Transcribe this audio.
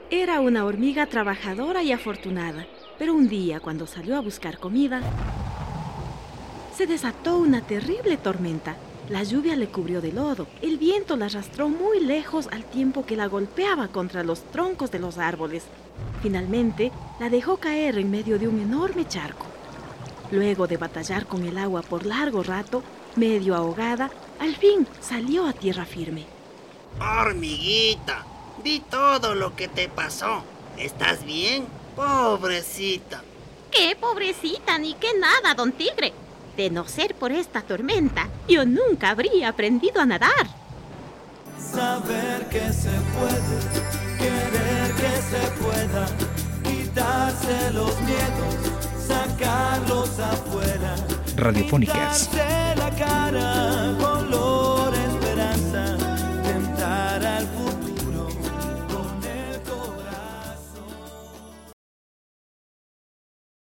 Era una hormiga trabajadora y afortunada, pero un día, cuando salió a buscar comida, se desató una terrible tormenta. La lluvia le cubrió de lodo, el viento la arrastró muy lejos al tiempo que la golpeaba contra los troncos de los árboles. Finalmente, la dejó caer en medio de un enorme charco. Luego de batallar con el agua por largo rato, medio ahogada, al fin salió a tierra firme. Hormiguita, di todo lo que te pasó. ¿Estás bien? Pobrecita. ¡Qué pobrecita, ni qué nada, don Tigre! De no ser por esta tormenta, yo nunca habría aprendido a nadar. Saber que se puede, querer que se pueda, quitarse los miedos, sacarlos afuera, Radiofónicas. pintarse la cara.